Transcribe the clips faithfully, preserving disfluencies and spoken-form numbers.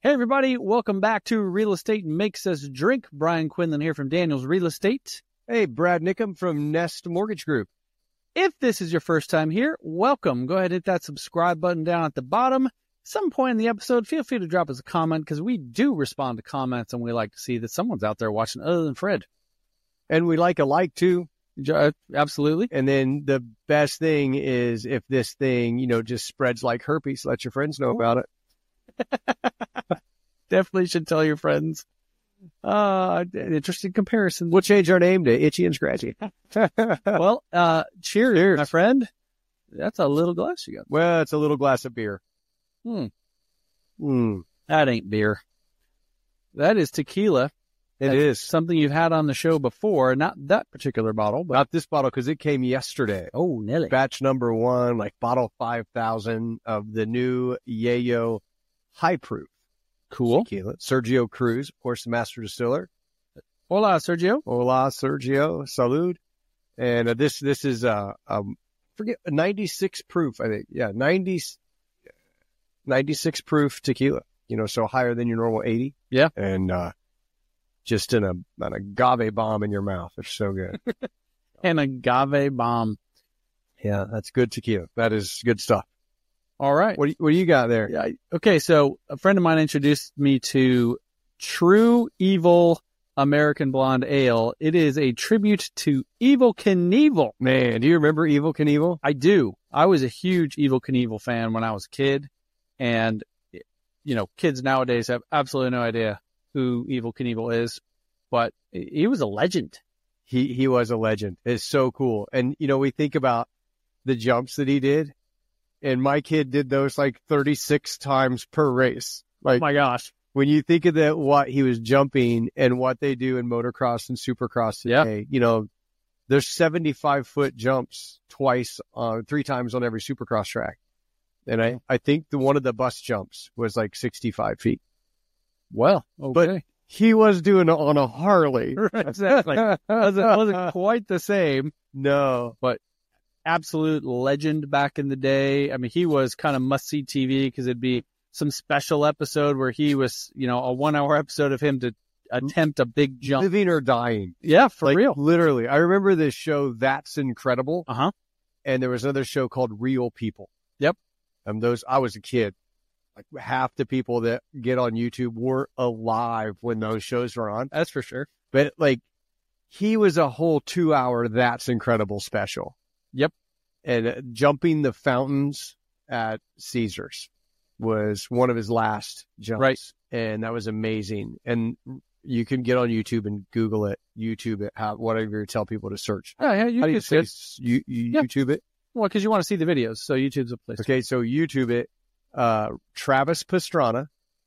Hey, everybody. Welcome back to Real Estate Makes Us Drink. Brian Quinlan here from Daniels Real Estate. Hey, Brad Nickham from Nest Mortgage Group. If this is your first time here, welcome. Go ahead and hit that subscribe button down at the bottom. At some point in the episode, feel free to drop us a comment because we do respond to comments and we like to see that someone's out there watching other than Fred. And we like a like too. Absolutely. And then the best thing is if this thing, you know, just spreads like herpes, let your friends know about it. Definitely should tell your friends. Uh, interesting comparison. We'll change our name to Itchy and Scratchy. Well, uh, cheers, Cheers, my friend. That's a little glass you got. Well, it's a little glass of beer. Hmm. Hmm. That ain't beer. That is tequila. It That's is. something you've had on the show before. Not that particular bottle, but Not this bottle because it came yesterday. oh, Nelly. Batch number one, like bottle five thousand of the new Yayo High Proof Cool. tequila. Sergio Cruz, of course, the master distiller. Hola, Sergio. Hola, Sergio. Salud. And uh, this this is uh um forget ninety-six proof, I think. Yeah, ninety, ninety-six proof tequila. You know, so higher than your normal eighty. Yeah. And uh just in a an agave bomb in your mouth. It's so good. An agave bomb. Yeah, that's good tequila. That is good stuff. All right. What do you, what do you got there? Yeah. Okay. So a friend of mine introduced me to True Evil American Blonde Ale. It is a tribute to Evel Knievel. Man, do you remember Evel Knievel? I do. I was a huge Evel Knievel fan when I was a kid. And, you know, kids nowadays have absolutely no idea who Evel Knievel is, but he was a legend. He he was a legend. It's so cool. And, you know, we think about the jumps that he did, and my kid did those like thirty-six times per race. Like, Oh my gosh. when you think of that, what he was jumping and what they do in motocross and supercross today, you know, there's seventy-five foot jumps twice, uh, three times on every supercross track. And I, I think the one of the bus jumps was like sixty-five feet. Well, But okay. he was doing it on a Harley. Exactly. wasn't, wasn't quite the same. No. Absolute legend back in the day. I mean, he was kind of must-see T V because it'd be some special episode where he was, you know, a one-hour episode of him to attempt a big jump. Living or dying. Yeah, for Like, real. literally. I remember this show, That's Incredible. Uh-huh. And there was another show called Real People. Yep. And those, I was a kid. Like half the people that get on YouTube weren't alive when those shows were on. That's for sure. But like, he was a whole two hour That's Incredible special. Yep. And uh, jumping the fountains at Caesars was one of his last jumps. Right. And that was amazing. And you can get on YouTube and Google it, YouTube it, how, whatever you tell people to search. Yeah, yeah, How do you YouTube's say good. s- you, you Yeah. YouTube it? Well, because you want to see the videos, so YouTube's a place. to- Okay, so YouTube it. Uh, Travis Pastrana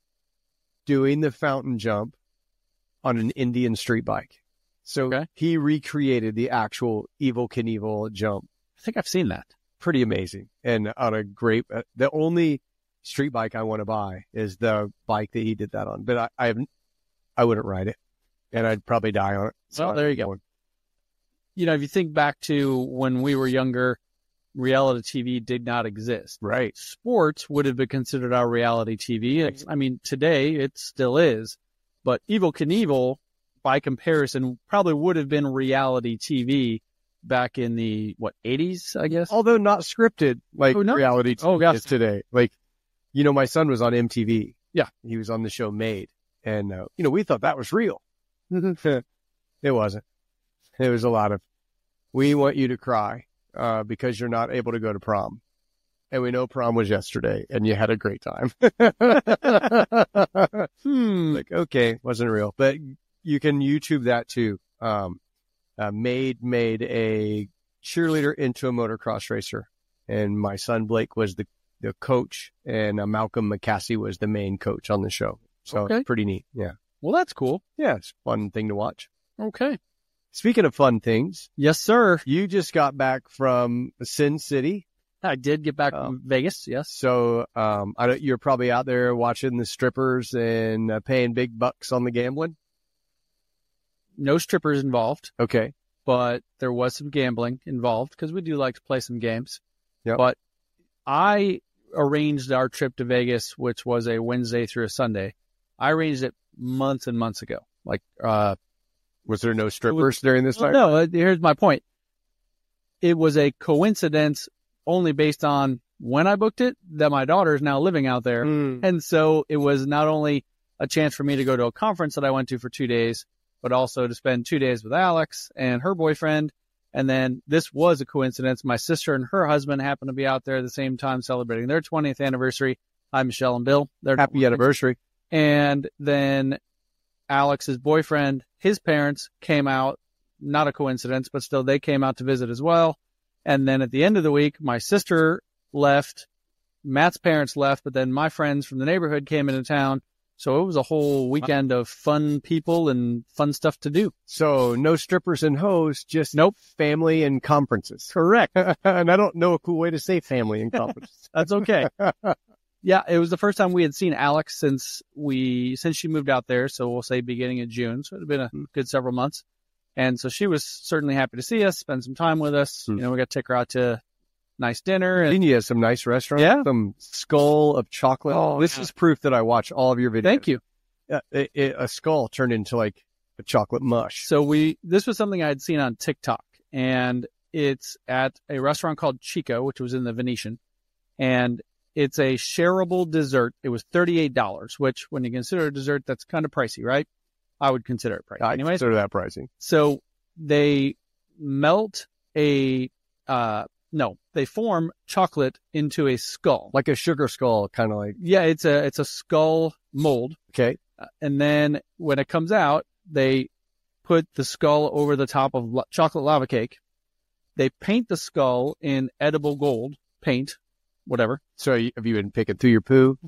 doing the fountain jump on an Indian street bike. So Okay. he recreated the actual Evel Knievel jump. I think I've seen that. Pretty amazing. And on a great, uh, the only street bike I want to buy is the bike that he did that on. But I, I haven't, I wouldn't ride it, and I'd probably die on it. Well, there you go. You know, if you think back to when we were younger, reality T V did not exist. Right. Sports would have been considered our reality T V. It's- I mean, today it still is, but Evel Knievel, by comparison, probably would have been reality T V back in the, what, eighties, I guess? Although not scripted like Oh, no. reality T V Oh, gosh. is today. Like, you know, my son was on M T V. Yeah. He was on the show Made. And, uh, you know, we thought that was real. It wasn't. It was a lot of, we want you to cry uh, because you're not able to go to prom. And we know prom was yesterday and you had a great time. Hmm. Like, okay, wasn't real. But you can YouTube that too. Um, uh, Made made a cheerleader into a motocross racer. And my son Blake was the, the coach, and uh, Malcolm McCaskey was the main coach on the show. So Okay. pretty neat. Yeah. Well, that's cool. Yeah, it's a fun thing to watch. Okay. Speaking of fun things, Yes, sir. you just got back from Sin City. I did get back Oh. from Vegas. Yes. So um, I don't, you're probably out there watching the strippers and uh, paying big bucks on the gambling. No strippers involved, Okay. but there was some gambling involved because we do like to play some games. Yep. But I arranged our trip to Vegas, which was a Wednesday through a Sunday. I arranged it months and months ago. Like, uh, was there no strippers was, during this time? No, here's my point. It was a coincidence only based on when I booked it that my daughter is now living out there. Mm. And so it was not only a chance for me to go to a conference that I went to for two days, but also to spend two days with Alex and her boyfriend. And then this was a coincidence. My sister and her husband happened to be out there at the same time celebrating their twentieth anniversary. Hi, Michelle and Bill. They're Happy anniversary. And then Alex's boyfriend, his parents came out, not a coincidence, but still they came out to visit as well. And then at the end of the week, my sister left, Matt's parents left, but then my friends from the neighborhood came into town. So it was a whole weekend of fun people and fun stuff to do. So no strippers and hoes, just nope, family and conferences. Correct. And I don't know a cool way to say family and conferences. That's okay. Yeah, it was the first time we had seen Alex since we since she moved out there. So we'll say beginning of June. So it had been a good several months. And so she was certainly happy to see us, spend some time with us. Hmm. You know, we got to take her out to nice dinner. And you have some nice restaurants. Yeah. Some skull of chocolate. Oh, this yeah. is proof that I watch all of your videos. Thank you. Yeah, it, it, a skull turned into like a chocolate mush. So we, this was something I had seen on TikTok, and it's at a restaurant called Chico, which was in the Venetian, and it's a shareable dessert. It was thirty-eight dollars, which when you consider a dessert, that's kind of pricey, right? I would consider it pricey. I Anyways, consider that pricey. So they melt a, uh, no, they form chocolate into a skull. Like a sugar skull, kind of like. Yeah, it's a, it's a skull mold. Okay. Uh, and then when it comes out, they put the skull over the top of lo- chocolate lava cake. They paint the skull in edible gold paint, whatever. So you, have you been picking through your poo?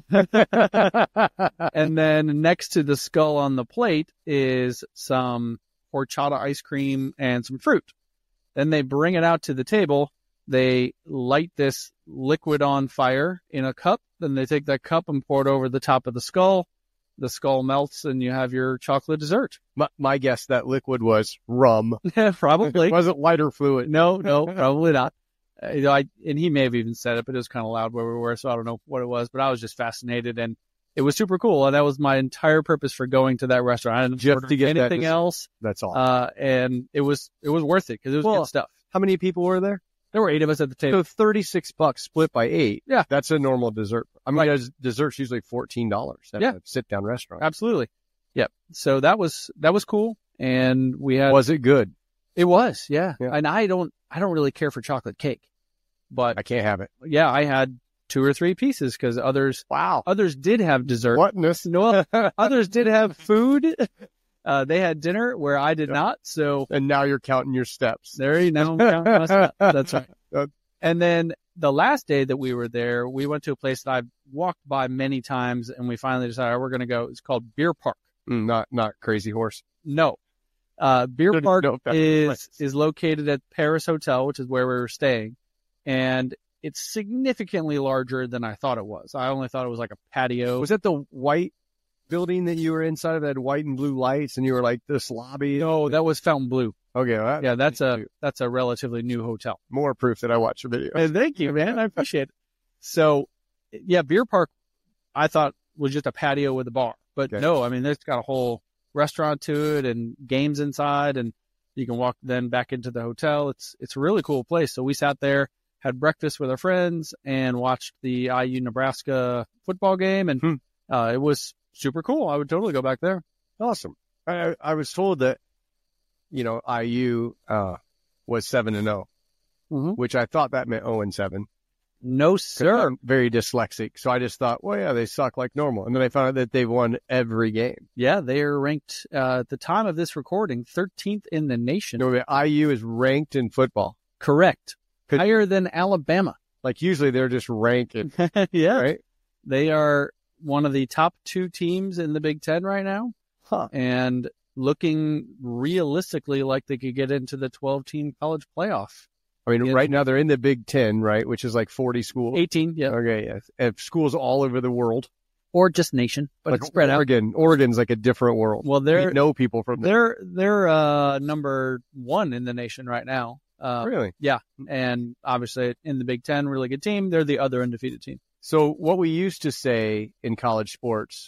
And then next to the skull on the plate is some horchata ice cream and some fruit. Then they bring it out to the table. They light this liquid on fire in a cup. Then they take that cup and pour it over the top of the skull. The skull melts and you have your chocolate dessert. My, my guess, that liquid was rum. Probably. It wasn't lighter fluid. No, no, probably not. Uh, you know, I, and he may have even said it, but it was kind of loud where we were, so I don't know what it was, but I was just fascinated, and it was super cool. And that was my entire purpose for going to that restaurant. I didn't Just order to get anything that, else. That's all. Uh, and it was, it was worth it because it was Well, good stuff. How many people were there? There were eight of us at the table. So thirty-six bucks split by eight. Yeah. That's a normal dessert. I mean, Right. dessert's usually fourteen dollars at Yeah. a sit-down restaurant. Absolutely. Yep. So that was, that was cool. And we had, Was it good? it was, yeah. Yeah. And I don't, I don't really care for chocolate cake, but I can't have it. yeah, I had two or three pieces because others, Wow. others did have dessert. What in this? No, others did have food. Uh, they had dinner where I did Yeah. not. So And now you're counting your steps. there you know, that's right. Uh, And then the last day that we were there, we went to a place that I've walked by many times, and we finally decided we're going to go. It's called Beer Park. mm, not not Crazy Horse. No, uh, Beer Don't even Park know if that's a is place. is located at Paris Hotel, which is where we were staying, and it's significantly larger than I thought it was. I only thought it was like a patio. Was that the white building that you were inside of that had white and blue lights, and you were like this lobby? No, that was Fountain Blue. Okay, well, that- Yeah, that's a that's a relatively new hotel. more proof that I watch your video. Hey, thank you, man. I appreciate it. So, yeah, Beer Park, I thought was just a patio with a bar, but Okay. no, I mean, it's got a whole restaurant to it and games inside, and you can walk then back into the hotel. It's it's a really cool place. So we sat there, had breakfast with our friends, and watched the I U Nebraska football game, and Hmm. uh, it was super cool. I would totally go back there. Awesome. I I was told that, you know, I U uh, was seven and zero, Mhm. which I thought that meant zero and seven. No, 'Cause sir. I'm very dyslexic, so I just thought, well, yeah, they suck like normal. And then I found out that they've won every game. Yeah, they are ranked uh, at the time of this recording thirteenth in the nation. You know, I U is ranked in football. Correct. Could- Higher than Alabama. Like usually they're just ranking, Yeah. right? They are one of the top two teams in the Big Ten right now, Huh. and looking realistically like they could get into the twelve-team college playoff. I mean, Yeah. right now they're in the Big Ten, right? Which is like forty schools. eighteen, yeah. Okay, yes. And schools all over the world. Or just nation, but like it's spread out. Oregon. Oregon's like a different world. Well, We they're know people from there. they're they're uh, number one in the nation right now. Uh, Really? and obviously in the Big Ten, really good team. They're the other undefeated team. So what we used to say in college sports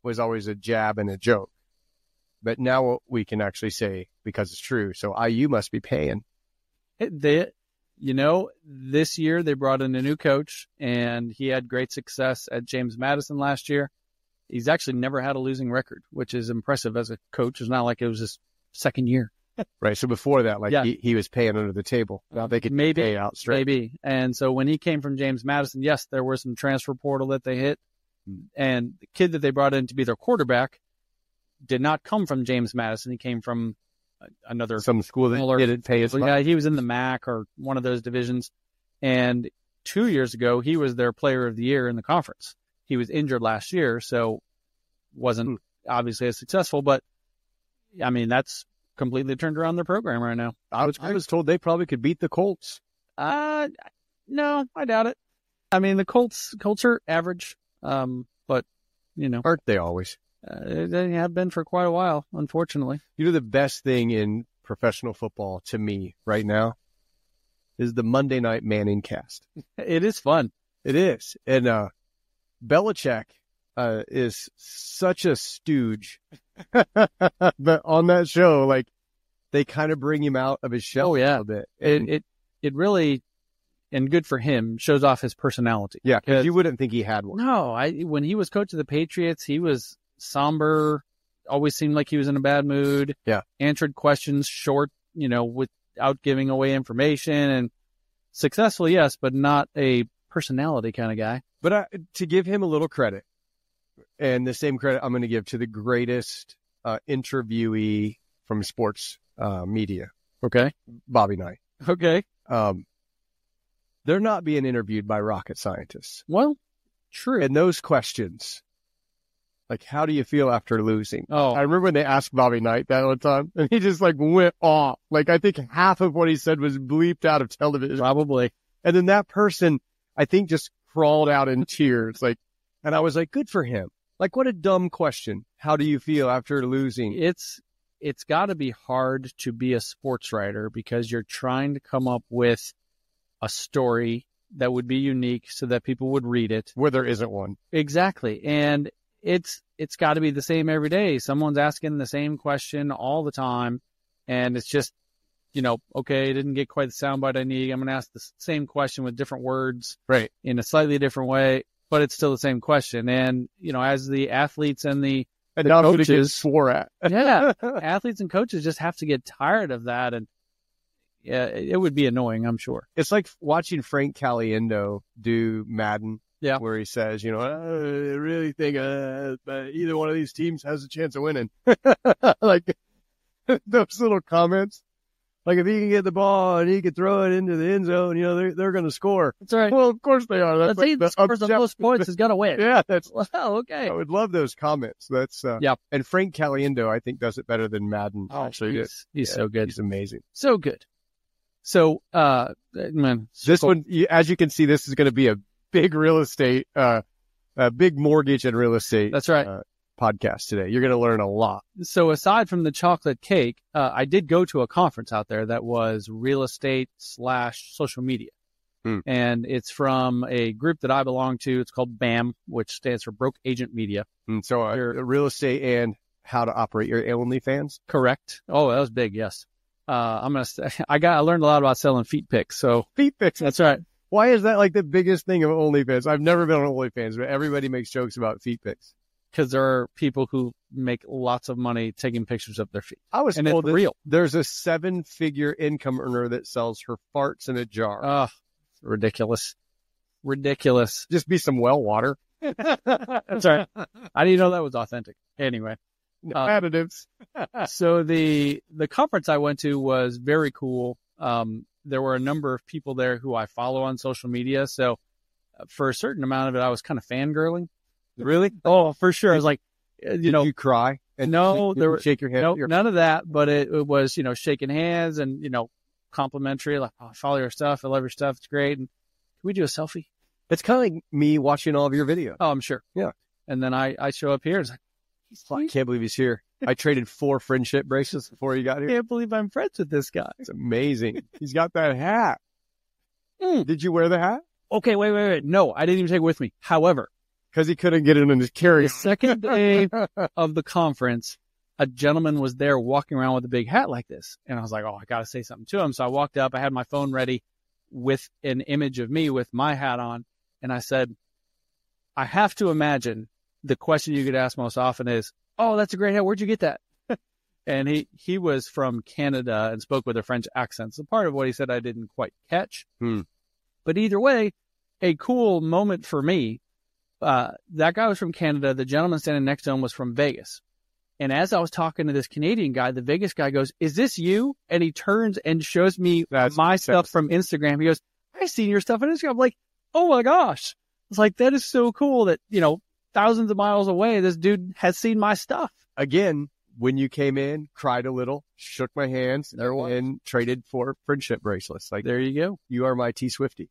was always a jab and a joke. But now we can actually say, because it's true, so I U must be paying. They, you know, this year they brought in a new coach, and he had great success at James Madison last year. He's actually never had a losing record, which is impressive as a coach. It's not like it was his second year. Right. So before that, like yeah. he, he was paying under the table. Now they could maybe pay out straight. Maybe. And so when he came from James Madison, yes, there was some transfer portal that they hit. And the kid that they brought in to be their quarterback did not come from James Madison. He came from another some school that similar, didn't pay as much. Yeah, he was in the M A C or one of those divisions. And two years ago, he was their player of the year in the conference. He was injured last year, so wasn't hmm. obviously as successful. But I mean, that's completely turned around their program right now. I was, I was told they probably could beat the Colts. Uh, no, I doubt it. I mean, the Colts, Colts are average, um, but, you know. Aren't they always? Uh, they have been for quite a while, unfortunately. You know, the best thing in professional football to me right now is the Monday Night Manning cast. It is fun. It is. And uh, Belichick uh, is such a stooge. But on that show, like, they kind of bring him out of his shell oh, yeah. a little bit. And it, it, it really, and good for him, shows off his personality. Yeah, because you wouldn't think he had one. No, I when he was coach of the Patriots, he was somber, always seemed like he was in a bad mood. Yeah. Answered questions short, you know, without giving away information, and successful, yes, but not a personality kind of guy. But I, to give him a little credit, and the same credit I'm going to give to the greatest uh, interviewee from sports uh, media. Okay. Bobby Knight. Okay. Um, they're not being interviewed by rocket scientists. Well, true. And those questions, like, how do you feel after losing? Oh, I remember when they asked Bobby Knight that one time, and he just like went off. Like, I think half of what he said was bleeped out of television. Probably. And then that person, I think, just crawled out in tears. Like, and I was like, good for him. Like, what a dumb question. How do you feel after losing? It's, it's got to be hard to be a sports writer because you're trying to come up with a story that would be unique so that people would read it. Where there isn't one. Exactly. And it's, it's got to be the same every day. Someone's asking the same question all the time. And it's just, you know, okay, I didn't get quite the soundbite I need. I'm going to ask the same question with different words. Right. In a slightly different way, but it's still the same question. And, you know, as the athletes and the, and the now coaches swore at. yeah, athletes and coaches just have to get tired of that. And yeah, it would be annoying, I'm sure. It's like watching Frank Caliendo do Madden. Yeah. Where he says, you know, I really think uh, either one of these teams has a chance of winning. Like those little comments. Like, if he can get the ball and he can throw it into the end zone, you know, they're, they're going to score. That's right. Well, of course they are. That's the team that scores the most points is going to win. Yeah. That's, well, okay. I would love those comments. That's, uh, yeah. And Frank Caliendo, I think, does it better than Madden. Oh, actually. He's, he's yeah, so good. He's amazing. So good. So, uh, man. This cool. one, as you can see, this is going to be a big real estate, uh, a big mortgage and real estate. That's right. Uh, podcast today. You're going to learn a lot. So aside from the chocolate cake, uh, I did go to a conference out there that was real estate slash social media. Hmm. And it's from a group that I belong to. It's called B A M, which stands for Broke Agent Media. And so uh, real estate and how to operate your OnlyFans. Correct. Oh, that was big. Yes. Uh, I'm going to, I got, I learned a lot about selling feet pics. So feet pics. That's right. Why is that like the biggest thing of OnlyFans? I've never been on OnlyFans, but everybody makes jokes about feet pics. Because there are people who make lots of money taking pictures of their feet. I was and told it's real. There's a seven-figure income earner that sells her farts in a jar. Oh, ridiculous. Ridiculous. Just be some well water. That's right. I didn't know that was authentic. Anyway. No uh, additives. So the the conference I went to was very cool. Um, there were a number of people there who I follow on social media. So uh, for a certain amount of it, I was kind of fangirling. Really? Oh, for sure. I was like, you Did know, you cry? And no, there were shake your hand. No, nope, none of that. But it, it was, you know, shaking hands and, you know, complimentary. Like, oh, I follow your stuff. I love your stuff. It's great. And can we do a selfie? It's kind of like me watching all of your videos. Oh, I'm sure. Yeah. And then I, I show up here. It's like, he's I can't believe he's here. I traded four friendship bracelets before he got here. I can't believe I'm friends with this guy. It's amazing. He's got that hat. Mm. Did you wear the hat? Okay, wait, wait, wait. No, I didn't even take it with me. However, Because he couldn't get it in his carry. The second day of the conference, a gentleman was there walking around with a big hat like this. And I was like, oh, I got to say something to him. So I walked up. I had my phone ready with an image of me with my hat on. And I said, I have to imagine the question you get asked most often is, oh, that's a great hat. Where'd you get that? And he, he was from Canada and spoke with a French accent. So part of what he said I didn't quite catch. Hmm. But either way, a cool moment for me. Uh, that guy was from Canada. The gentleman standing next to him was from Vegas. And as I was talking to this Canadian guy, the Vegas guy goes, is this you? And he turns and shows me That's my stuff from Instagram. He goes, I've seen your stuff on Instagram. I'm like, oh my gosh. It's like, that is so cool that, you know, thousands of miles away, this dude has seen my stuff. Again, when you came in, cried a little, shook my hands, there was. and traded for friendship bracelets. Like, there you go. You are my T Swifty.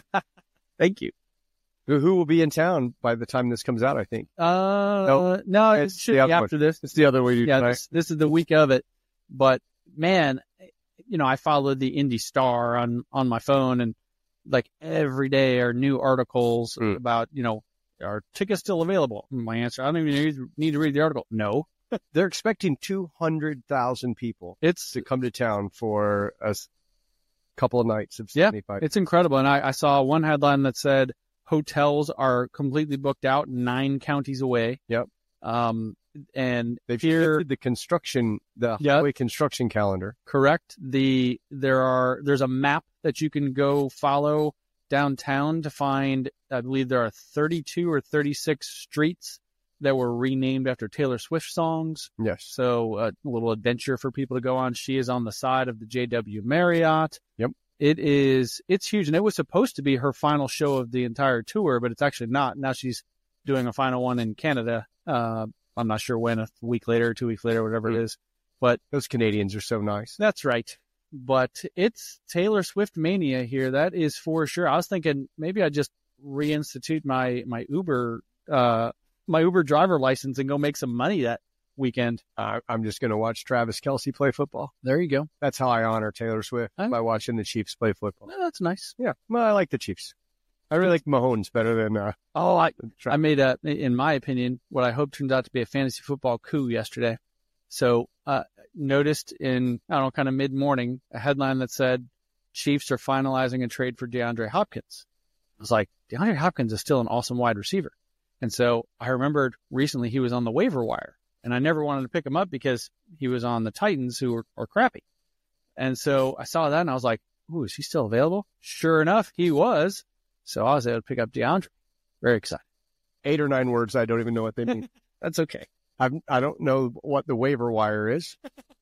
Thank you. Who will be in town by the time this comes out, I think? Uh, no, no it should be after one. this. It's the other way you Yeah, this, this is the week of it. But, man, you know, I followed the Indy Star on, on my phone, and, like, every day are new articles mm. about, you know, are tickets still available? My answer, I don't even need, need to read the article. No. They're expecting two hundred thousand people it's, to come to town for a couple of nights of yeah, seventy-five. It's incredible. And I, I saw one headline that said hotels are completely booked out nine counties away. Yep. Um, and they've here, shifted the construction, the yep. highway construction calendar. Correct. The, there are, there's a map that you can go follow downtown to find, I believe there are thirty-two or thirty-six streets that were renamed after Taylor Swift songs. Yes. So a little adventure for people to go on. She is on the side of the J W Marriott. Yep. It is, it's huge. And it was supposed to be her final show of the entire tour, but it's actually not. Now she's doing a final one in Canada. Uh, I'm not sure when, a week later, two weeks later, whatever mm. it is. But those Canadians are so nice. That's right. But it's Taylor Swift mania here. That is for sure. I was thinking maybe I just reinstitute my, my Uber, uh, my Uber driver license and go make some money that weekend. Uh, I'm just going to watch Travis Kelce play football. There you go. That's how I honor Taylor Swift, huh? by watching the Chiefs play football. Well, that's nice. Yeah. Well, I like the Chiefs. I really like Mahomes better than, uh, oh, I, I made a, in my opinion, what I hope turned out to be a fantasy football coup yesterday. So, uh, noticed in, I don't know, kind of mid morning, a headline that said Chiefs are finalizing a trade for DeAndre Hopkins. I was like, DeAndre Hopkins is still an awesome wide receiver. And so I remembered recently he was on the waiver wire, and I never wanted to pick him up because he was on the Titans, who are, are crappy. And so I saw that and I was like, ooh, is he still available? Sure enough, he was. So I was able to pick up DeAndre. Very excited. Eight or nine words. I don't even know what they mean. That's okay. I've, I don't know what the waiver wire is.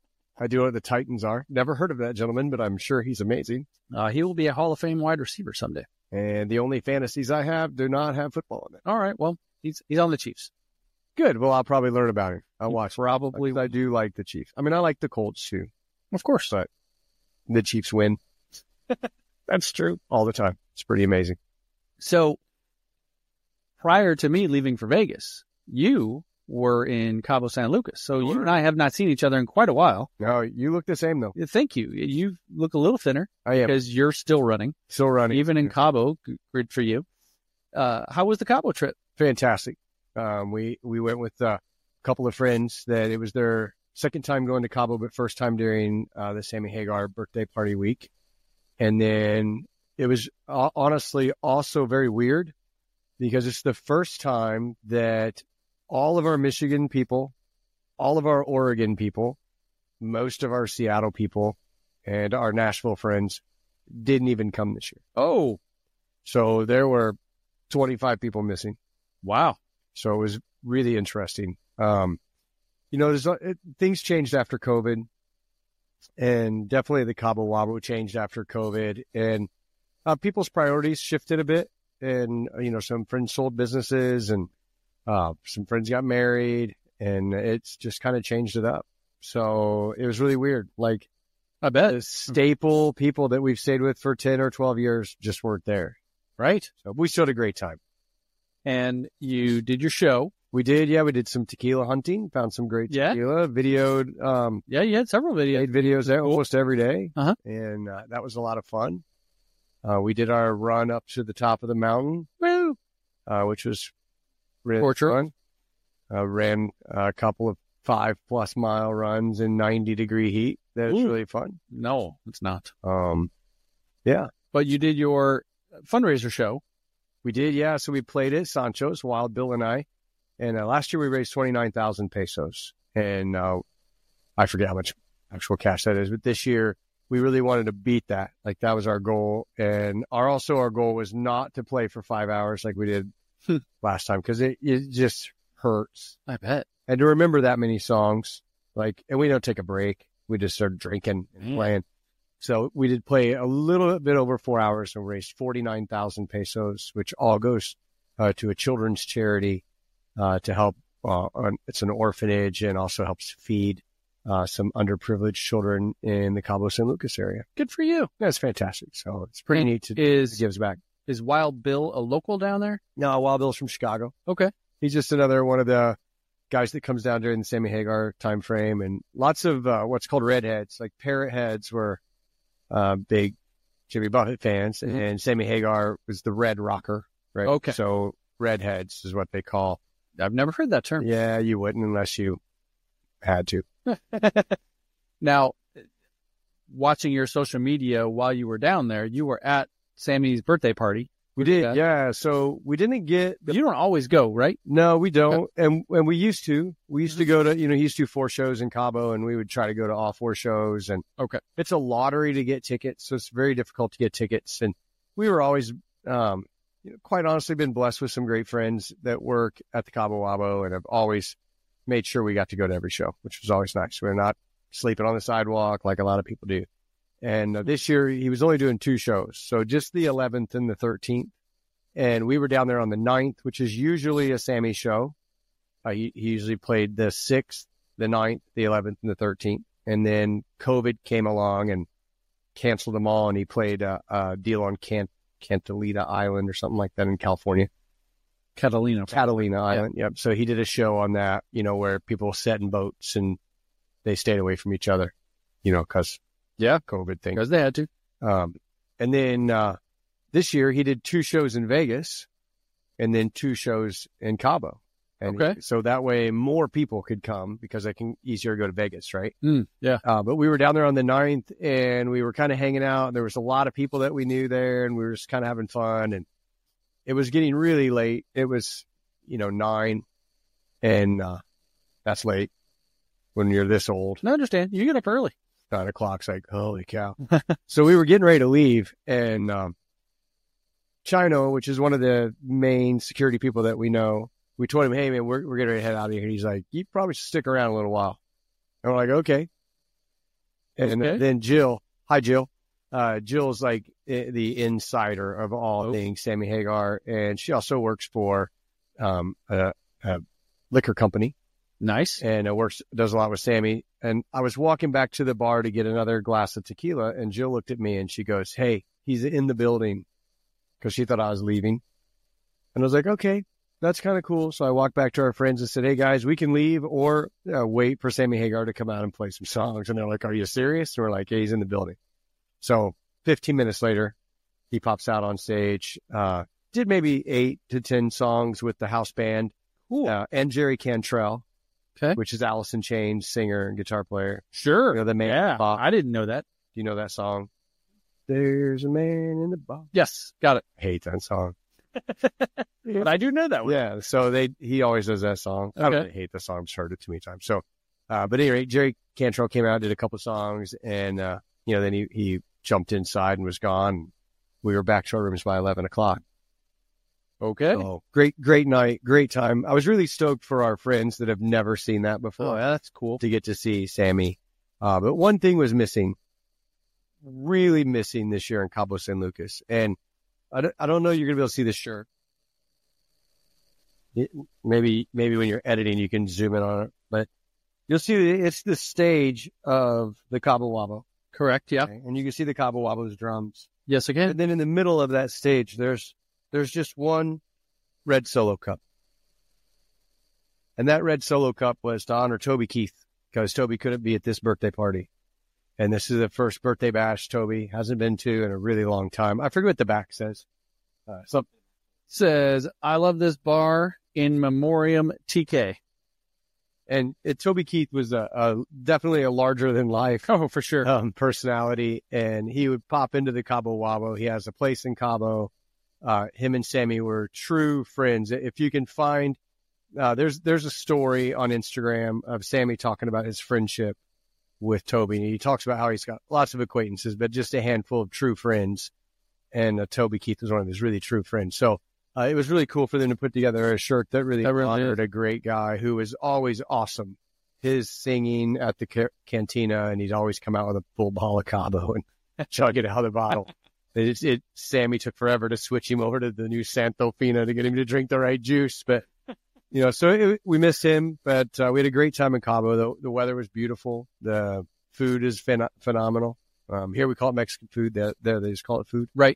I do know what the Titans are. Never heard of that gentleman, but I'm sure he's amazing. Uh, he will be a Hall of Fame wide receiver someday. And the only fantasies I have do not have football in it. All right. Well, he's he's on the Chiefs. Good. Well, I'll probably learn about him. I'll watch. Probably. I do like the Chiefs. I mean, I like the Colts too. Of course. But the Chiefs win. That's true. All the time. It's pretty amazing. So prior to me leaving for Vegas, you were in Cabo San Lucas. So you and I have not seen each other in quite a while. No, you look the same though. Thank you. You look a little thinner. I am. Because you're still running. Still running. Even in Cabo, good for you. Uh, how was the Cabo trip? Fantastic. Um, we, we went with uh, a couple of friends that it was their second time going to Cabo, but first time during uh, the Sammy Hagar birthday party week. And then it was uh, honestly also very weird because it's the first time that all of our Michigan people, all of our Oregon people, most of our Seattle people, and our Nashville friends didn't even come this year. Oh. So there were twenty-five people missing. Wow. So it was really interesting. Um, you know, there's, it, things changed after COVID, and definitely the Cabo Wabo changed after COVID, and uh, people's priorities shifted a bit. And, you know, some friends sold businesses, and uh, some friends got married, and it's just kind of changed it up. So it was really weird. Like, I bet the staple people that we've stayed with for ten or twelve years just weren't there. Right. So we still had a great time. And you did your show. We did. Yeah. We did some tequila hunting, found some great yeah. tequila, videoed. Um, yeah. You had several videos. Made videos there cool. almost every day. Uh-huh. And uh, that was a lot of fun. Uh, we did our run up to the top of the mountain, Woo! Uh, which was Really Portrait. fun. Uh, ran a couple of five plus mile runs in ninety degree heat. That was Ooh. really fun. No, it's not. Um, yeah, But you did your fundraiser show. we did. Yeah. So we played at Sancho's, Wild Bill and I. And uh, last year we raised twenty-nine thousand pesos. And uh, I forget how much actual cash that is. But this year we really wanted to beat that. Like that was our goal. And our also our goal was not to play for five hours like we did last time because it, it just hurts. I bet. And to remember that many songs, like, and we don't take a break. We just started drinking and Man. playing. So we did play a little bit over four hours and raised forty-nine thousand pesos, which all goes uh, to a children's charity uh, to help. Uh, on, it's an orphanage and also helps feed uh, some underprivileged children in the Cabo San Lucas area. Good for you. That's fantastic. So it's pretty And neat to is- to gives back. Is Wild Bill a local down there? No, Wild Bill's from Chicago. Okay. He's just another one of the guys that comes down during the Sammy Hagar time frame, and lots of uh, what's called redheads, like Parrot Heads were uh, big Jimmy Buffett fans, Mhm. and Sammy Hagar was the red rocker, right? Okay. So redheads is what they call. I've never heard that term. Yeah, you wouldn't unless you had to. Now, watching your social media while you were down there, you were at Sammy's birthday party. We did, Yeah. yeah. So we didn't get But you don't always go, right? No, we don't. And and we used to. We used to go to, you know, he used to do four shows in Cabo, and we would try to go to all four shows. And Okay. it's a lottery to get tickets, so it's very difficult to get tickets. And we were always, um, you know, quite honestly, been blessed with some great friends that work at the Cabo Wabo, and have always made sure we got to go to every show, which was always nice. We're not sleeping on the sidewalk like a lot of people do. And uh, this year he was only doing two shows, so just the eleventh and the thirteenth. And we were down there on the ninth, which is usually a Sammy show. Uh, he, he usually played the sixth, the ninth, the eleventh, and the thirteenth. And then COVID came along and canceled them all, and he played a, a deal on Can- Cantalita Island or something like that in California. Catalina. Catalina Island, yep. So he did a show on that, you know, where people sat in boats and they stayed away from each other, you know, because, yeah, COVID thing. Because they had to. Um, and then uh, this year he did two shows in Vegas and then two shows in Cabo. And Okay. so that way more people could come because they can easier go to Vegas, right? Mm, yeah. Uh, but we were down there on the ninth and we were kind of hanging out. There was a lot of people that we knew there, and we were just kind of having fun. And it was getting really late. It was, you know, nine, and uh, that's late when you're this old. I understand. You get up early. Nine o'clock's like, holy cow. So we were getting ready to leave, and um, Chino, which is one of the main security people that we know, we told him, hey, man, we're, we're getting ready to head out of here. And he's like, you probably should stick around a little while. And we're like, okay. And Okay. then Jill, hi, Jill. Uh, Jill's like i- the insider of all Oh. things Sammy Hagar, and she also works for um, a, a liquor company. Nice. And uh, works does a lot with Sammy. And I was walking back to the bar to get another glass of tequila, and Jill looked at me and she goes, hey, he's in the building, because she thought I was leaving. And I was like, okay, that's kind of cool. So I walked back to our friends and said, hey, guys, we can leave or uh, wait for Sammy Hagar to come out and play some songs. And they're like, are you serious? And we're like, yeah, he's in the building. So fifteen minutes later, he pops out on stage, uh, did maybe eight to ten songs with the house band Cool. uh, and Jerry Cantrell. Okay. Which is Alice in Chains, singer and guitar player. Sure. You know, the man yeah. in the box. I didn't know that. Do you know that song? There's a man in the box. Yes. Got it. I hate that song. But I do know that one. Yeah, so they he always does that song. I don't Okay. really hate the song. I've just heard it too many times. So, uh, but anyway, Jerry Cantrell came out, did a couple songs, and uh, you know, then he he jumped inside and was gone. We were back to our rooms by eleven o'clock. Okay. Oh, great, great night, great time. I was really stoked for our friends that have never seen that before. Oh, yeah, that's cool. To get to see Sammy. Uh, but one thing was missing, really missing this year in Cabo San Lucas. And I don't, I don't know you're going to be able to see this shirt. It, maybe, maybe when you're editing, you can zoom in on it, but you'll see it's the stage of the Cabo Wabo. Correct. Yeah. Okay? And you can see the Cabo Wabo's drums. Yes, again. And then in the middle of that stage, there's, there's just one red solo cup. And that red solo cup was to honor Toby Keith, because Toby couldn't be at this birthday party. And this is the first birthday bash Toby hasn't been to in a really long time. I forget what the back says. Uh, something. Says, I love this bar In memoriam, T K. And it, Toby Keith was a, a definitely a larger than life oh for sure um, personality, and he would pop into the Cabo Wabo. He has a place in Cabo. Uh, him and Sammy were true friends. If you can find, uh, there's there's a story on Instagram of Sammy talking about his friendship with Toby. And he talks about how he's got lots of acquaintances, but just a handful of true friends. And uh, Toby Keith was one of his really true friends. So uh, it was really cool for them to put together a shirt that really, that really honored is. a great guy who was always awesome. His singing at the ca- cantina, and he'd always come out with a full ball of Cabo and chug it out of the bottle. It, it, Sammy took forever to switch him over to the new Santo Fina to get him to drink the right juice. But, you know, so it, we missed him, but uh, we had a great time in Cabo. The, the weather was beautiful. The food is phen- phenomenal. Um, here we call it Mexican food. There, there they just call it food. Right.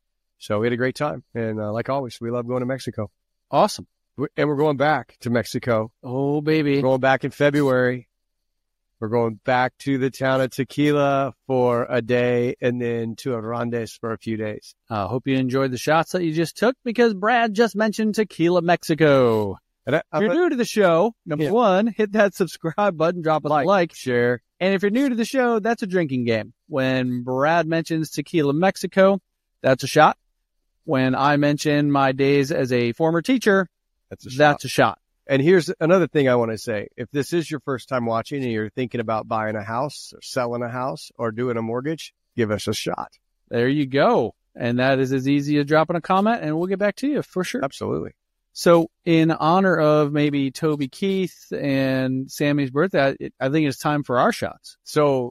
So we had a great time. And uh, like always, we love going to Mexico. Awesome. And we're going back to Mexico. Oh, baby. We're going back in February. We're going back to the town of Tequila for a day and then to Arandes for a few days. I uh, hope you enjoyed the shots that you just took, because Brad just mentioned Tequila, Mexico. And I, if you're new to the show, number yeah. one, hit that subscribe button, drop a like, like, share. And if you're new to the show, that's a drinking game. When Brad mentions Tequila, Mexico, that's a shot. When I mention my days as a former teacher, that's a shot. That's a shot. And here's another thing I want to say. If this is your first time watching and you're thinking about buying a house or selling a house or doing a mortgage, give us a shot. There you go. And that is as easy as dropping a comment, and we'll get back to you for sure. Absolutely. So in honor of maybe Toby Keith and Sammy's birthday, I think it's time for our shots. So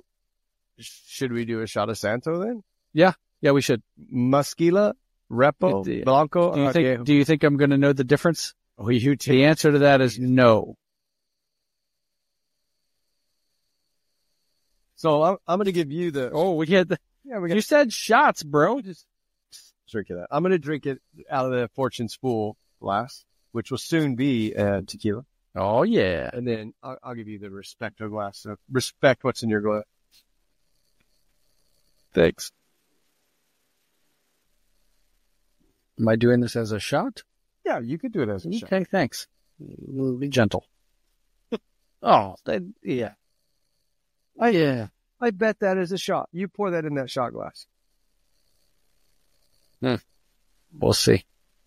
should we do a shot of Santo then? Yeah. Yeah, we should. Musquila, Repo, do, Blanco. Do you, think, okay. do you think I'm going to know the difference? Oh, you t- the answer to that is no. So I'm, I'm going to give you the. Oh, we get the. Yeah, we got. You said shots, bro. Just drink it. I'm going to drink it out of the Fortune Spool glass, which will soon be uh, tequila. Oh yeah. And then I'll, I'll give you the Respecto glass. So respect what's in your glass. Thanks. Am I doing this as a shot? Yeah, you could do it as a okay, shot. Okay, thanks. Be gentle. oh, that, yeah. I, yeah. I bet that is a shot. You pour that in that shot glass. Hmm. We'll see.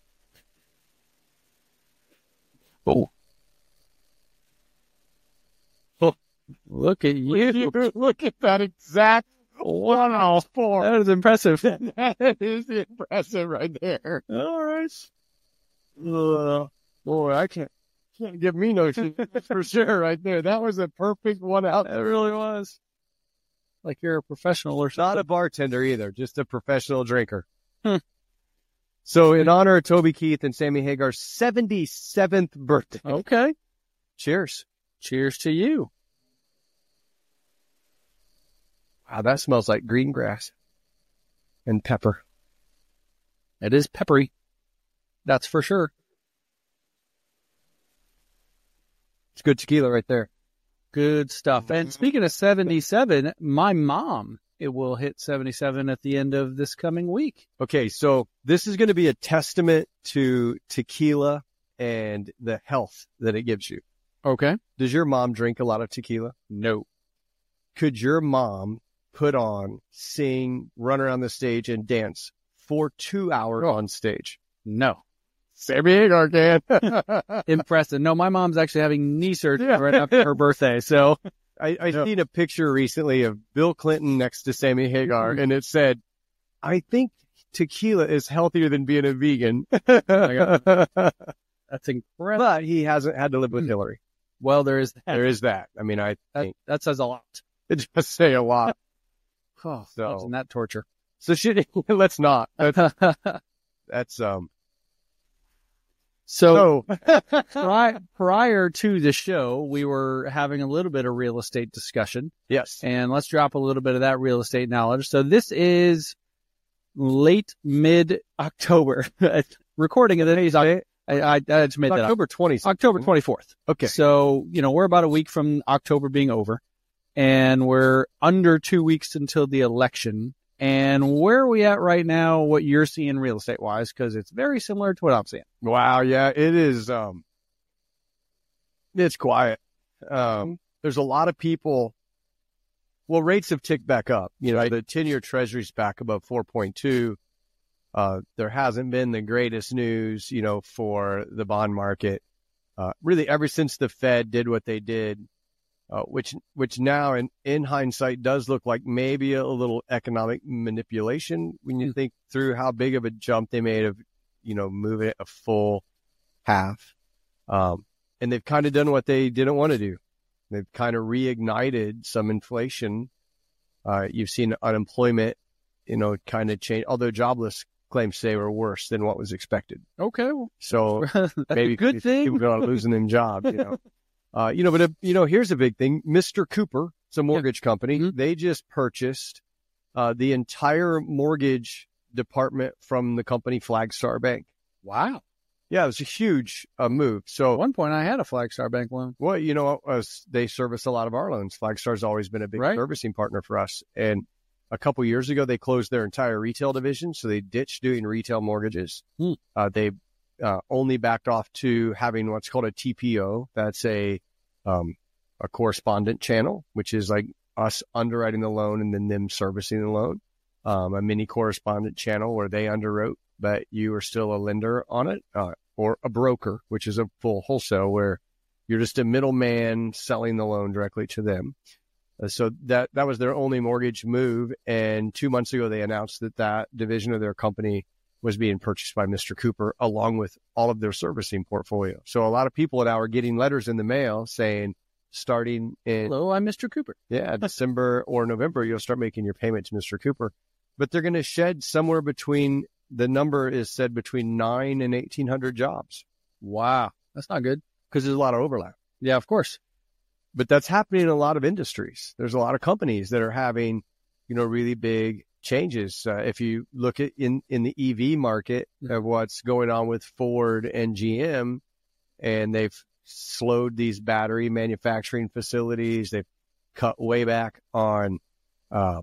Oh. Oh. Look at you. Look at that exact one oh four. That is impressive. That is impressive right there. All right. Uh, boy, I can't can't give me no shit for sure right there. That was a perfect one out. It really was. Like you're a professional or something. Not a bartender either, just a professional drinker. Hmm. So in honor of Toby Keith and Sammy Hagar's seventy-seventh birthday. Okay. Cheers. Cheers to you. Wow, that smells like green grass and pepper. It is peppery. That's for sure. It's good tequila right there. Good stuff. And speaking of seventy-seven, my mom, it will hit seventy-seven at the end of this coming week. Okay, so this is going to be a testament to tequila and the health that it gives you. Okay. Does your mom drink a lot of tequila? No. Could your mom put on, sing, run around the stage, and dance for two hours on stage? No. Sammy Hagar can. Impressive. No, my mom's actually having knee surgery right after her birthday. So I, I no. seen a picture recently of Bill Clinton next to Sammy Hagar, and it said, I think tequila is healthier than being a vegan. That's incredible. But he hasn't had to live with Hillary. Well, there is that. There is that. I mean, I that, think that says a lot. it does say a lot. Oh, so isn't that torture? So should let's not. That's, that's um. So, so pri- prior to the show, we were having a little bit of real estate discussion. Yes. And let's drop a little bit of that real estate knowledge. So this is late mid October. Recording of the days. I, I, I just made that October twentieth. October twenty-fourth. Okay. So, you know, we're about a week from October being over, and we're under two weeks until the election. and where are we at right now, what you're seeing real estate wise, because it's very similar to what I'm seeing. Wow, yeah, it is. Um, it's quiet. Um, there's a lot of people. Well, rates have ticked back up. You know, right. The ten-year Treasury's back above four point two. Uh, there hasn't been the greatest news, you know, for the bond market. Uh, really, ever since the Fed did what they did, uh, which which now, in, in hindsight, does look like maybe a, a little economic manipulation when you think through how big of a jump they made of, you know, moving it a full half. Um, and they've kind of done what they didn't want to do. They've kind of reignited some inflation. Uh, you've seen unemployment, you know, kind of change, although jobless claims say were worse than what was expected. Okay. So That's maybe a good thing. People are losing their job, you know. Uh, you know, but, uh, you know, here's a big thing. Mister Cooper, it's a mortgage yeah. company. Mm-hmm. They just purchased uh, the entire mortgage department from the company Flagstar Bank. Wow. Yeah, it was a huge uh, move. So at one point, I had a Flagstar Bank loan. Well, you know, uh, they service a lot of our loans. Flagstar's always been a big right. servicing partner for us. And a couple years ago, they closed their entire retail division, so they ditched doing retail mortgages. Hmm. Uh, they uh, only backed off to having what's called a T P O. That's a um, a correspondent channel, which is like us underwriting the loan and then them servicing the loan. Um, a mini correspondent channel where they underwrote, but you are still a lender on it, uh, or a broker, which is a full wholesale where you're just a middleman selling the loan directly to them. Uh, so that, that was their only mortgage move. And two months ago, they announced that that division of their company was being purchased by Mister Cooper along with all of their servicing portfolio. So a lot of people now are getting letters in the mail saying, starting in... Hello, I'm Mister Cooper. Yeah, December or November, you'll start making your payment to Mister Cooper. But they're going to shed somewhere between, the number is said between nine and eighteen hundred jobs. Wow. That's not good. Because there's a lot of overlap. Yeah, of course. But that's happening in a lot of industries. There's a lot of companies that are having, you know, really big changes. Uh, if you look at in, in the E V market of what's going on with Ford and G M, and they've slowed these battery manufacturing facilities. They've cut way back on uh,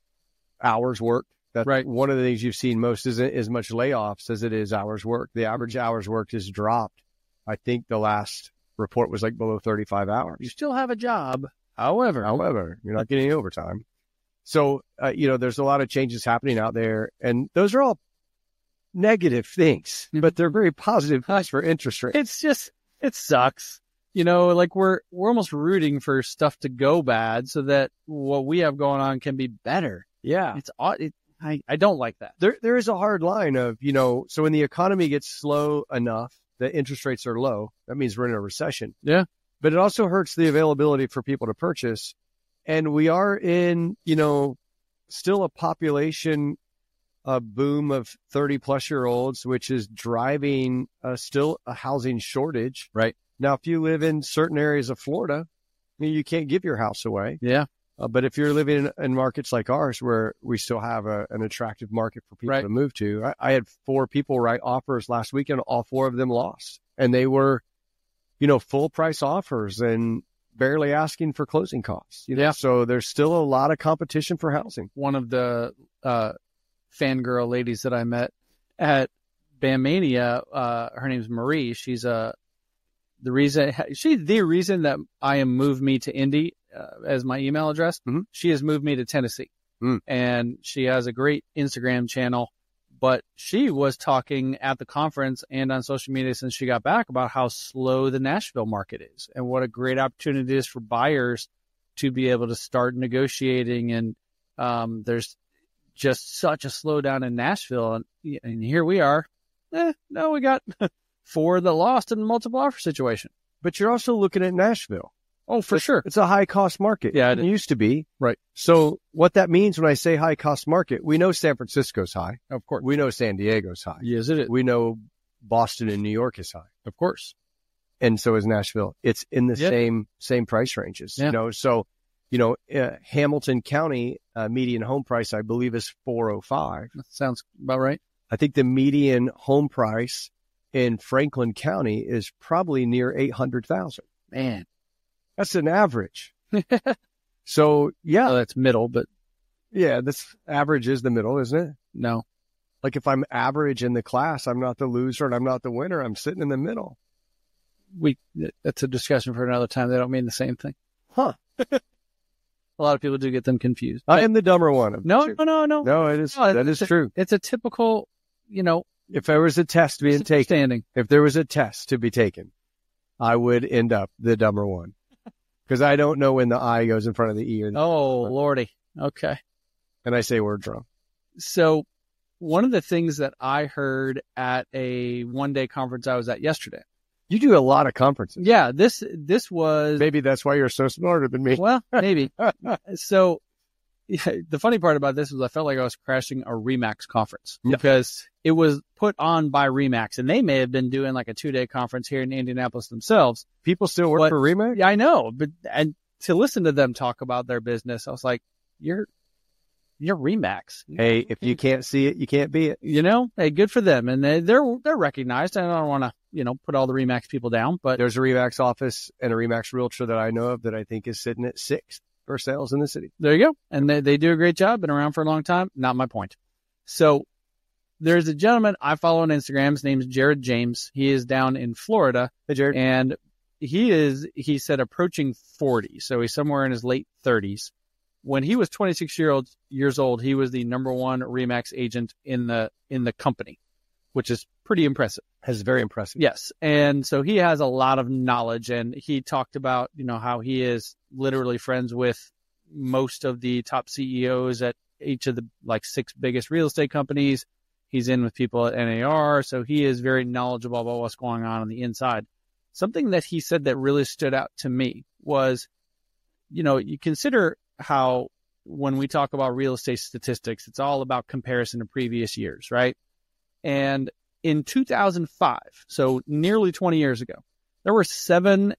hours worked. That's right. One of the things you've seen most isn't as much layoffs as it is hours worked. The average hours worked has dropped. I think the last report was like below thirty-five hours. You still have a job. However, however, you're not getting any overtime. So, uh, you know, there's a lot of changes happening out there, and those are all negative things, but they're very positive for interest rates. It's just, it sucks. You know, like we're, we're almost rooting for stuff to go bad so that what we have going on can be better. Yeah. It's it, I, I don't like that. There, there is a hard line of, you know, so when the economy gets slow enough that interest rates are low, that means we're in a recession. Yeah. But it also hurts the availability for people to purchase. And we are in, you know, still a population a boom of thirty plus year olds, which is driving uh, still a housing shortage. Right. Now, if you live in certain areas of Florida, I mean, you can't give your house away. Yeah. Uh, but if you're living in, in markets like ours, where we still have a, an attractive market for people right. to move to, I, I had four people write offers last weekend. All four of them lost, and they were, you know, full price offers and barely asking for closing costs. You know? Yeah. So there's still a lot of competition for housing. One of the uh, fangirl ladies that I met at BAMania, uh, her name's Marie. She's a uh, the reason she's the reason that I am moved me to Indy uh, as my email address. Mm-hmm. She has moved me to Tennessee, mm. and she has a great Instagram channel. But she was talking at the conference and on social media since she got back about how slow the Nashville market is and what a great opportunity it is for buyers to be able to start negotiating. And um, there's just such a slowdown in Nashville. And, and here we are. Eh, no, we got four that lost in the multiple offer situation. But you're also looking at Nashville. Oh, for it's, sure. It's a high cost market. Yeah, it, it used to be. Right. So what that means when I say high cost market, we know San Francisco's high. Of course. We know San Diego's high. Yes, it is. We know Boston and New York is high. Of course. And so is Nashville. It's in the yep. same, same price ranges. Yeah. You know, so, you know, uh, Hamilton County, uh, median home price, I believe is four oh five. That sounds about right. I think the median home price in Franklin County is probably near eight hundred thousand. Man. That's an average. So, yeah. Well, that's middle, but. Yeah, this average is the middle, isn't it? No. Like if I'm average in the class, I'm not the loser and I'm not the winner. I'm sitting in the middle. We that's a discussion for another time. They don't mean the same thing. Huh. A lot of people do get them confused. I am the dumber one. Of No, two. no, no, no. No, it is. No, that is it's a- true. It's a typical, you know, If there was a test being taken, standing. if there was a test to be taken, I would end up the dumber one because I don't know when the I goes in front of the E. Or the Oh, Lordy. Okay. And I say words wrong. So one of the things that I heard at a one-day conference I was at yesterday. You do a lot of conferences. Yeah, this this was Maybe that's why you're so smarter than me. well, maybe. So yeah, the funny part about this was I felt like I was crashing a RE/MAX conference Yeah. because it was put on by RE/MAX, and they may have been doing like a two-day conference here in Indianapolis themselves. People still work But- for RE/MAX? Yeah, I know, but and to listen to them talk about their business, I was like, "You're you're RE/MAX." Hey, if you can't see it, you can't be it. You know, hey, good for them, and they, they're they're recognized. I don't want to, you know, put all the RE/MAX people down, but There's a RE/MAX office and a RE/MAX realtor that I know of that I think is sitting at sixth for sales in the city. there you go. And they they do a great job. Been around for a long time. Not my point. So there's a gentleman I follow on Instagram. His name's Jared James. He is down in Florida, Hey, Jared. and he is he said approaching forty, so he's somewhere in his late thirties. When he was twenty-six year old, years old, he was the number one RE/MAX agent in the in the company, which is pretty impressive. That's very impressive. Yes. And so he has a lot of knowledge, and he talked about, you know, how he is literally friends with most of the top C E Os at each of the like six biggest real estate companies. He's in with people at N A R. So he is very knowledgeable about what's going on on the inside. Something that he said that really stood out to me was, you know, you consider how when we talk about real estate statistics, it's all about comparison to previous years, right? And in two thousand five, so nearly twenty years ago, there were seven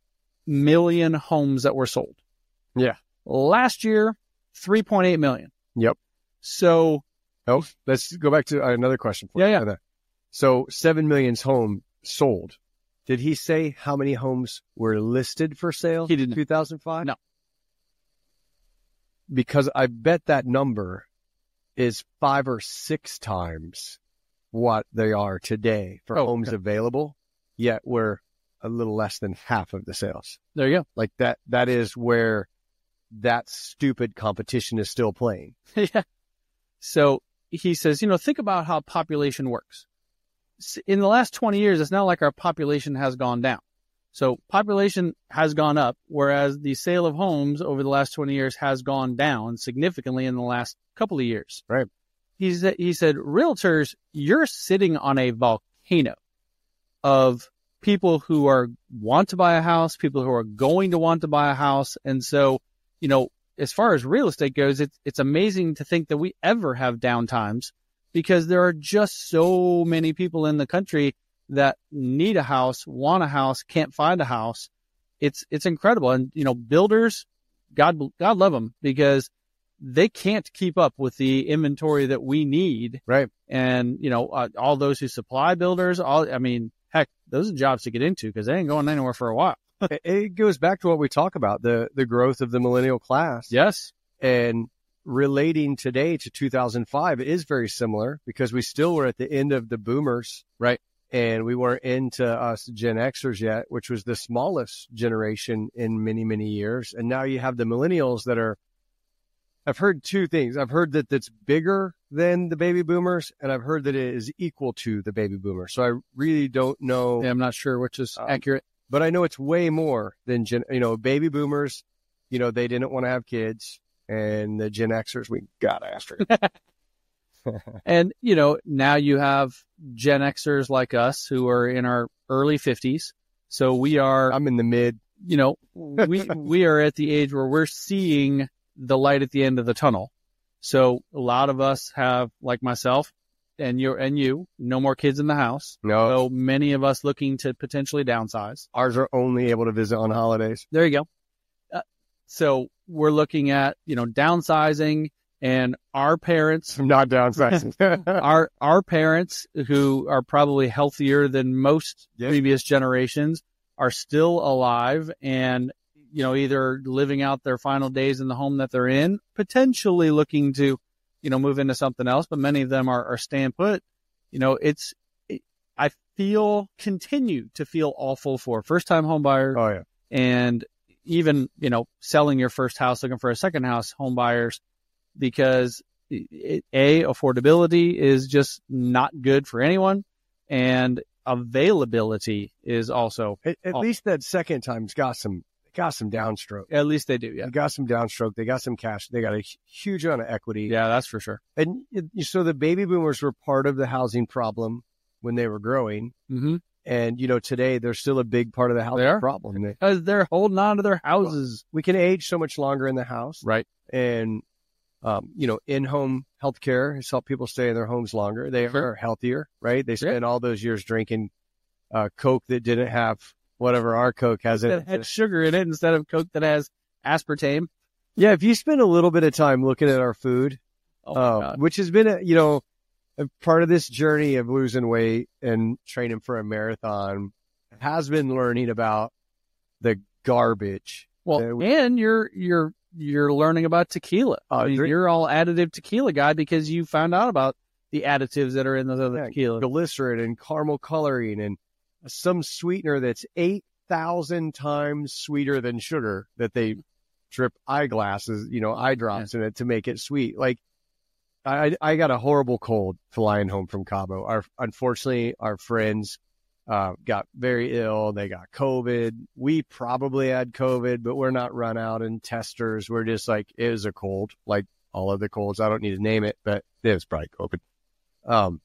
million homes that were sold. Yeah. Last year, three point eight million. Yep. So, Oh, let's go back to another question. For Yeah, you. yeah. So seven million's home sold. Did he say how many homes were listed for sale? He didn't. in two thousand five? No. Because I bet that number is five or six times what they are today for Oh, homes okay. available, yet we're a little less than half of the sales. there you Like that, that is where that stupid competition is still playing. go. Yeah. So he says, you know, think about how population works. S- In the last twenty years, it's not like our population has gone down. So population has gone up, whereas the sale of homes over the last twenty years has gone down significantly in the last couple of years. Right. He said, he said, realtors, you're sitting on a volcano of people who are want to buy a house, people who are going to want to buy a house. And so, you know, as far as real estate goes, it's, it's amazing to think that we ever have downtimes because there are just so many people in the country that need a house, want a house, can't find a house. It's, it's incredible. And, you know, builders, God, God love them because they can't keep up with the inventory that we need. Right. And, you know, uh, all those who supply builders, all, I mean, heck, those are jobs to get into because they ain't going anywhere for a while. it, it goes back to what we talk about, the, the growth of the millennial class. Yes. And relating today to two thousand five is very similar because we still were at the end of the boomers. Right. And we weren't into us Gen Xers yet, which was the smallest generation in many, many years. And now you have the millennials that are, I've heard two things. I've heard that that's bigger than the baby boomers, and I've heard that it is equal to the baby boomers. So I really don't know. Yeah, I'm not sure which is Um, accurate. But I know it's way more than Gen, you know, baby boomers, you know, they didn't want to have kids, and the Gen Xers, we got after it. And, you know, now you have Gen Xers like us who are in our early fifties. So we are, I'm in the mid. you know, we, we are at the age where we're seeing the light at the end of the tunnel. So a lot of us have, like myself and you and you, no more kids in the house. No, So many of us looking to potentially downsize. ours are only able to visit on holidays. There you go. Uh, so we're looking at, you know, downsizing, and our parents, I'm not downsizing. our, our parents who are probably healthier than most Yes. previous generations are still alive and you know, either living out their final days in the home that they're in, potentially looking to, you know, move into something else, but many of them are, are staying put. You know, it's, it, I feel, continue to feel awful for first time home buyers. Oh, yeah. And even, you know, selling your first house, looking for a second house, home buyers, because it, A, affordability is just not good for anyone. And availability is also. At, at least that second time's got some, got some downstroke. At least they do. Yeah. They got some downstroke. They got some cash. They got a huge amount of equity. Yeah, that's for sure. And it, so the baby boomers were part of the housing problem when they were growing. Mm-hmm. And, you know, today they're still a big part of the housing they problem. They, because they're holding on to their houses. We can age so much longer in the house. Right. And, um, you know, in-home healthcare has helped people stay in their homes longer. They Sure. are healthier, right? They spend Yeah. all those years drinking uh, Coke that didn't have whatever our Coke has in That it. had sugar in it instead of Coke that has aspartame. Yeah, if you spend a little bit of time looking at our food, Oh, my um, God. which has been, a, you know, a part of this journey of losing weight and training for a marathon, has been learning about the garbage. Well, Uh, and you're you're you're learning about tequila. Uh, I mean, drink- you're all additive tequila guy because you found out about the additives that are in those other Yeah, tequila. glycerin and caramel coloring and some sweetener that's eight thousand times sweeter than sugar that they drip eyeglasses, you know, eye drops in it to make it sweet. Like, I, I got a horrible cold flying home from Cabo. Our, unfortunately, our friends uh, got very ill. They got COVID. We probably had COVID, but we're not run out in testers. We're just like, it was a cold, like all other colds. I don't need to name it, but it was probably COVID. Um,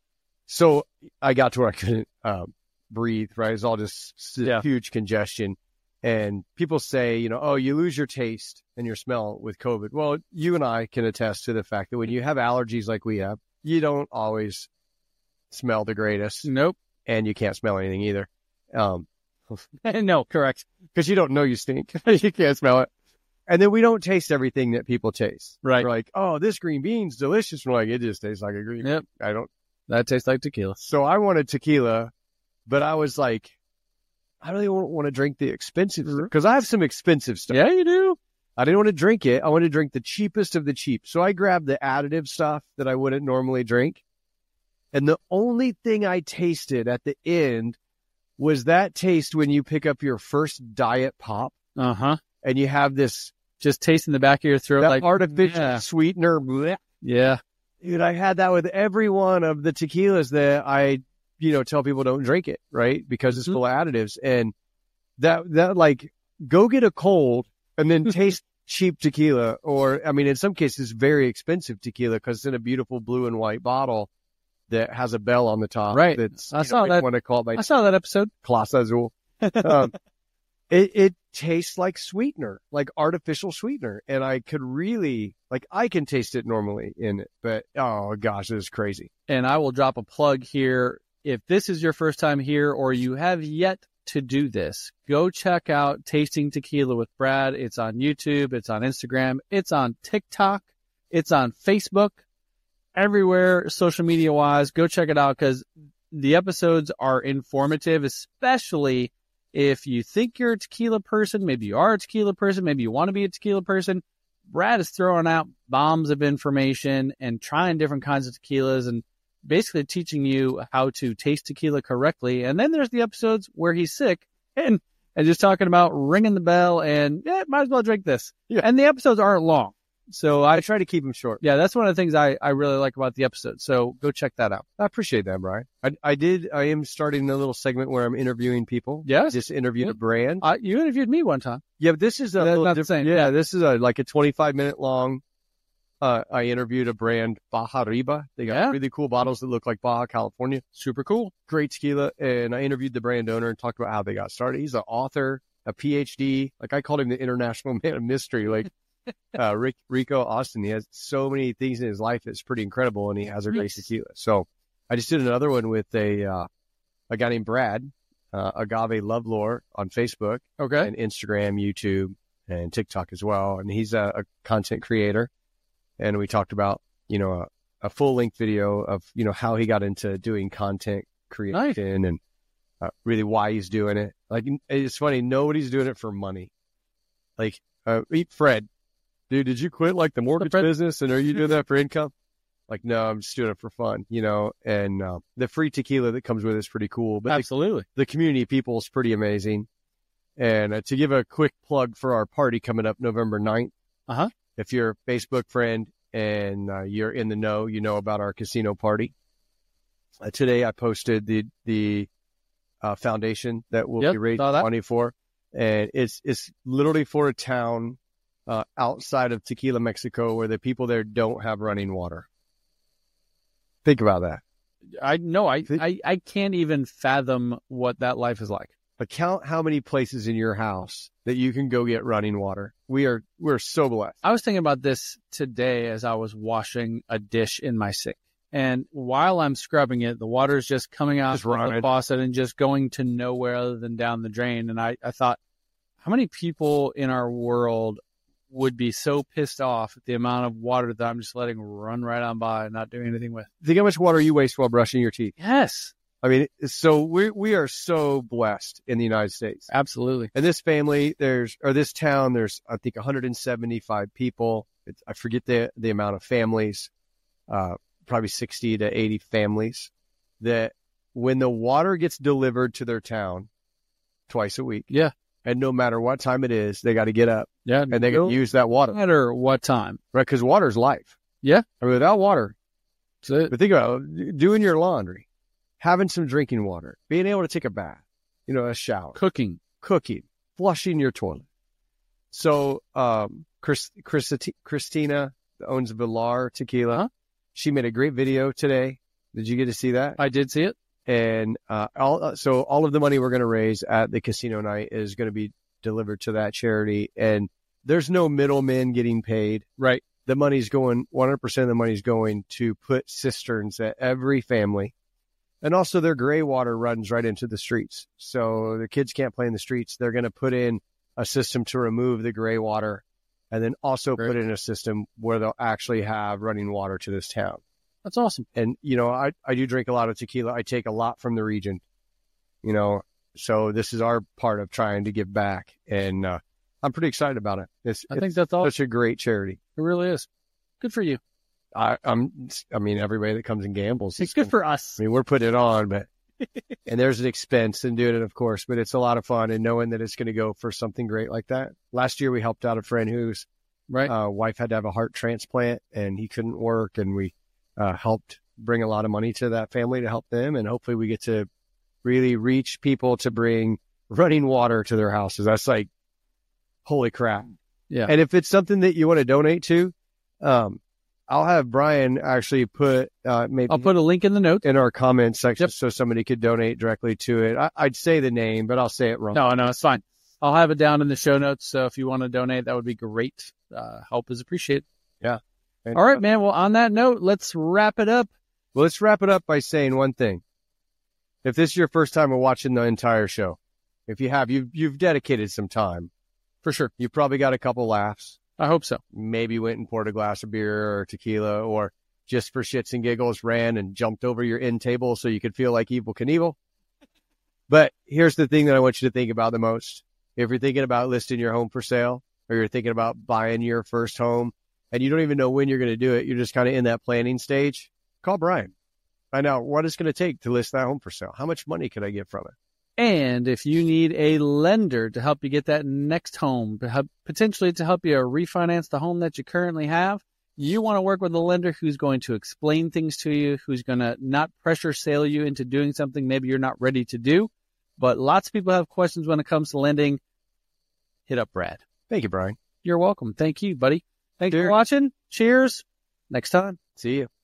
so I got to where I couldn't uh, breathe, right? It's all just Yeah. huge congestion. And people say, you know, oh, you lose your taste and your smell with COVID. Well, you and I can attest to the fact that when you have allergies like we have, you don't always smell the greatest, Nope. and you can't smell anything either. Um, No, correct. because you don't know you stink. You can't smell it. And then we don't taste everything that people taste. Right. We're like, oh, this green bean's delicious. We're like, it just tastes like a green Yep. bean. I don't. That tastes like tequila. So I wanted tequila, but I was like, I really don't want to drink the expensive stuff because I have some expensive stuff. Yeah, you do. I didn't want to drink it. I wanted to drink the cheapest of the cheap. So I grabbed the additive stuff that I wouldn't normally drink. And the only thing I tasted at the end was that taste when you pick up your first diet pop Uh huh. and you have this Just tasting the back of your throat, that like artificial yeah. sweetener. Blech. Yeah. Dude, I had that with every one of the tequilas that I, you know, tell people don't drink it, right? Because it's Mhm. full of additives. And that, that like, go get a cold and then taste cheap tequila. Or, I mean, in some cases, very expensive tequila because it's in a beautiful blue and white bottle that has a bell on the top. Right. That's, I you saw know, that. want to call it my I saw that episode. Clase Azul. Um, it, it tastes like sweetener, like artificial sweetener. And I could really, like, I can taste it normally in it, but oh gosh, it is crazy. And I will drop a plug here. If this is your first time here or you have yet to do this, go check out Tasting Tequila with Brad. It's on YouTube. It's on Instagram. It's on TikTok. It's on Facebook. Everywhere social media wise, go check it out because the episodes are informative, especially if you think you're a tequila person, maybe you are a tequila person, maybe you want to be a tequila person. Brad is throwing out bombs of information and trying different kinds of tequilas and basically teaching you how to taste tequila correctly. And then there's the episodes where he's sick and, and just talking about ringing the bell and yeah, might as well drink this. Yeah. And the episodes aren't long. So I, I try to keep them short. yeah, that's one of the things I, I really like about the episode. So go check that out. I appreciate that, Brian. I, I did. I am starting a little segment where I'm interviewing people. Yes. Just interviewed Yeah. a brand. Uh, you interviewed me one time. Yeah, but this is a That's little not the different. same. Yeah, this is a like a twenty-five minute long. Uh, I interviewed a brand, Baja Riba. They got Yeah. really cool bottles that look like Baja California. Super cool. Great tequila. And I interviewed the brand owner and talked about how they got started. He's an author, a P H D. Like I called him the international man of mystery. Like uh, Rick, Rico Austin. He has so many things in his life that's pretty incredible, and he has a great Nice. tequila. So I just did another one with a uh, a guy named Brad, uh, Agave Love Lore on Facebook Okay. and Instagram, YouTube, and TikTok as well. And he's a, a content creator. And we talked about, you know, a, a full length video of, you know, how he got into doing content creation and uh, really why he's doing it. Like, it's funny. Nobody's doing it for money. like, uh, Fred, dude, did you quit like the mortgage business and are you doing that for income? Like, no, I'm just doing it for fun, you know, and uh, the free tequila that comes with it is pretty cool. But absolutely. The, the community people is pretty amazing. And uh, to give a quick plug for our party coming up November ninth, uh-huh. if you're a Facebook friend and uh, you're in the know, you know about our casino party. Uh, today I posted the the uh, foundation that will yep, be raised money for. And it's, it's literally for a town uh, outside of Tequila, Mexico, where the people there don't have running water. Think about that. I know. I, I, I can't even fathom what that life is like. Count how many places in your house that you can go get running water. We are, we're so blessed. I was thinking about this today as I was washing a dish in my sink. And while I'm scrubbing it, the water is just coming out of the faucet and just going to nowhere other than down the drain. And I, I thought, how many people in our world would be so pissed off at the amount of water that I'm just letting run right on by and not doing anything with? Think how much water you waste while brushing your teeth. Yes. I mean, so we we are so blessed in the United States. Absolutely. And this family, there's, or this town, there's, I think, one hundred seventy-five people. It's, I forget the, the amount of families, uh, probably sixty to eighty families that when the water gets delivered to their town twice a week. Yeah. And no matter what time it is, they got to get up. Yeah. And they can use that water. No matter what time. Right. Because water is life. Yeah. I mean, without water, that's it. But think about it, doing your laundry, having some drinking water, being able to take a bath, you know, a shower, cooking, cooking, flushing your toilet. So, um, Chris, Chris, Christina owns Villar Tequila. Huh? She made a great video today. Did you get to see that? I did see it. And, uh, all, so all of the money we're going to raise at the casino night is going to be delivered to that charity. And there's no middlemen getting paid. Right. The money's going, one hundred percent of the money's going to put cisterns at every family. And also their gray water runs right into the streets. So the kids can't play in the streets. They're going to put in a system to remove the gray water and then also Great. Put in a system where they'll actually have running water to this town. That's awesome. And, you know, I, I do drink a lot of tequila. I take a lot from the region, you know, so this is our part of trying to give back. And uh, I'm pretty excited about it. It's, I it's think that's awesome. Such a great charity. It really is. Good for you. I, I'm, I mean, everybody that comes and gambles. It's good for us. I mean, we're putting it on, but, and there's an expense in doing it, of course, but it's a lot of fun and knowing that it's going to go for something great like that. Last year, we helped out a friend whose right. uh, wife had to have a heart transplant and he couldn't work. And we uh, helped bring a lot of money to that family to help them. And hopefully we get to really reach people to bring running water to their houses. That's like, holy crap. Yeah. And if it's something that you want to donate to, um, I'll have Brian actually put, uh, maybe I'll put a link in the notes in our comments section yep. so somebody could donate directly to it. I, I'd say the name, but I'll say it wrong. No, no, it's fine. I'll have it down in the show notes. So if you want to donate, that would be great. Uh, help is appreciated. Yeah. And, all right, man. Well, on that note, let's wrap it up. Well, let's wrap it up by saying one thing. If this is your first time of watching the entire show, if you have, you've, you've dedicated some time. For sure. You probably got a couple laughs. I hope so. Maybe went and poured a glass of beer or tequila, or just for shits and giggles ran and jumped over your end table so you could feel like Evel Knievel. But here's the thing that I want you to think about the most. If you're thinking about listing your home for sale, or you're thinking about buying your first home and you don't even know when you're going to do it, you're just kind of in that planning stage, call Brian. Find out what it's going to take to list that home for sale. How much money could I get from it? And if you need a lender to help you get that next home, to help, potentially to help you refinance the home that you currently have, you want to work with a lender who's going to explain things to you, who's going to not pressure sale you into doing something maybe you're not ready to do. But lots of people have questions when it comes to lending. Hit up Brad. Thank you, Brian. You're welcome. Thank you, buddy. Thanks Cheers. for watching. Cheers. Next time. See you.